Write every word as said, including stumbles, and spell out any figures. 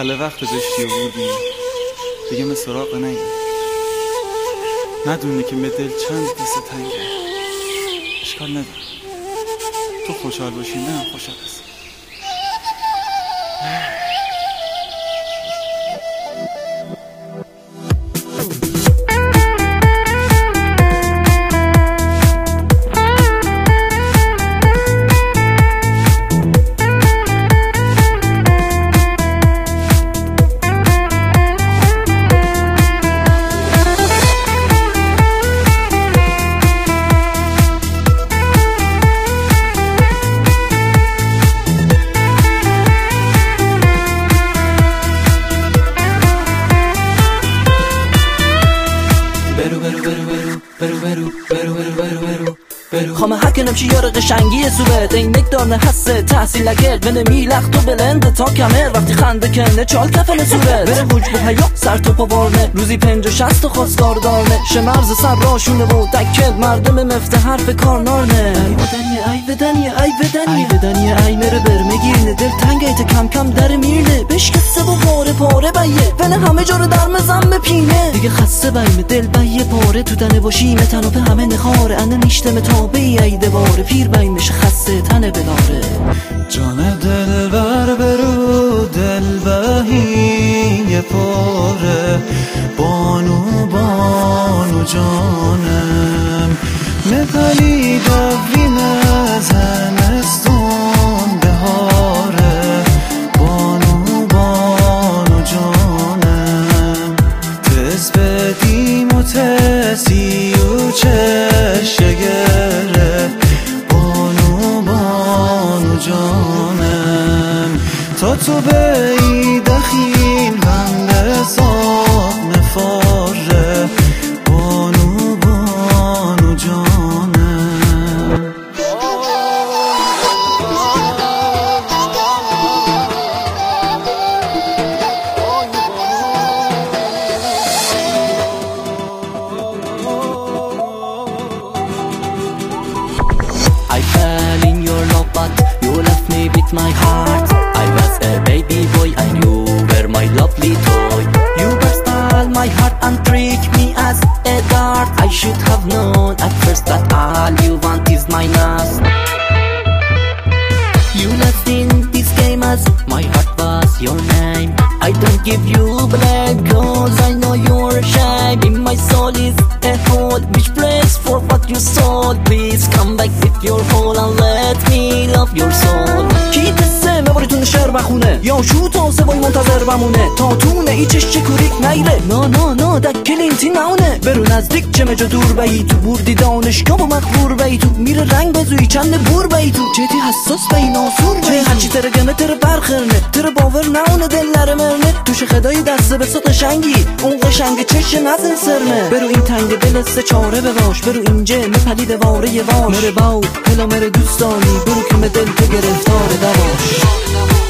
خاله وقت داشتی و بودی دیگه من سراغ نگی، ندونه که مدل چند دست تنگه. اشکال نداره، تو خوشحال باشی نه هم خوشحال هست. خامه هکه نمشی یار قشنگی سوبت اینک دارنه حسه تحصیل نکرد بنه میلخت و بلند تا کمر وقتی خنده کنه چال کفن صورت بره حجب و حیا سر تو پا بارنه روزی پنج و شست و خواستگار دارنه شمرز سر راشونه و دکل مردم مفته حرف کار نارنه ای بدنیه ای بدنیه ای بدنیه ای بدنیه ای مره برمگیرنه دل تنگ ایت کم کم در میرنه بشکسته و پاره پاره بیه بنه همه جا رو در مزم بپینه دیگه خسته بیم دل بیه پاره تو دنه باشیمه تنو به همه نخاره انه نیشتم تابه ای دواره پیر بیم بشه خسته تنه بلاره جان دل بر برو دل بهی پاره بانو بانو جانم مپلی دوین زمستون بهاره بانو بانو جانم تز بدیم و تسی و چشگره بانو بانو جانم تا تو بی دخیل بند ساق نفاره بانو بانو جانم I fell in your love but you left me with my heart I was a baby boy and you were my lovely toy You burst all my heart and tricked me as a dart I should have known at first that all you want is my lust You left in this game as my heart was your name I don't give you blame cause I know you're ashamed In my soul is a hole which prays for what you sold Please come back with your hole and let me love your soul کی قصه مباریتون شعر بخونه یا شو تا سوای منتظر بمونه تا تونه ایچش چه کوریک نیره نا نا نا دکل اینتی نونه برو نزدیک چه مجا دور بایی تو بوردی دانشگاه و مقرور بایی تو میره رنگ بزوی چند بور بایی تو جدی حساس بایی ناسور بایی هرچی تره گمه تره برخرنه تره باور نونه دل نره مرنه توش خدای دسته به سط قشنگی اون قشنگ چشه نزن سرمه برو این تنگ دل سه چاره بباش برو اینجا مپلی دواره یه واش مره باو هلا مره دوستانی برو که دل تو گرفتار دواش